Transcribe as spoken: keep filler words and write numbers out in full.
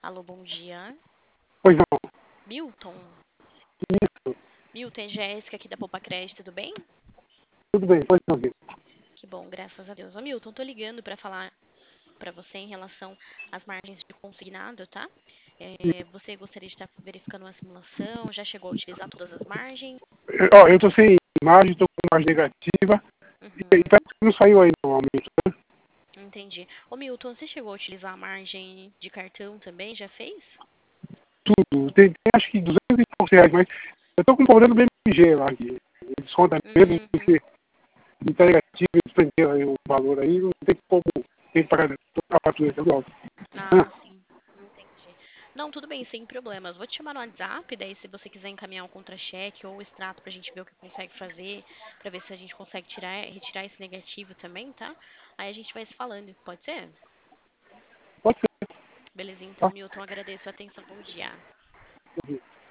Alô, bom dia. Pois não, Milton? isso, Milton, é Jéssica aqui da Poupa Crédito, tudo bem? tudo bem, pode não ver. Que bom, graças a Deus. Ô, Milton, tô ligando para falar para você em relação às margens de consignado, tá? É, você gostaria de estar verificando uma simulação? Já chegou a utilizar todas as margens? Eu- Ó, eu tô sem imagem, tô com imagem negativa, e, e Uhum, parece que não saiu ainda o aumento, né? entendi. Ô, Milton, você chegou a utilizar a margem de cartão também? Já fez? Tudo. Tem, tem acho que duzentos e poucos reais, mas eu tô com um problema do B M G lá, que desconta mesmo, Uhum. porque não tá negativo, eles prenderam aí o valor aí, não tem como, tem que pagar a fatura do alto. Ah, sim. Entendi. Não, tudo bem, sem problemas. Vou te chamar no WhatsApp, daí se você quiser encaminhar um contra-cheque ou o extrato pra gente ver o que consegue fazer, pra ver se a gente consegue tirar, retirar esse negativo também, tá? Aí a gente vai se falando, pode ser? Pode ser, Beleza, então, tá? Milton, agradeço a atenção. Bom dia.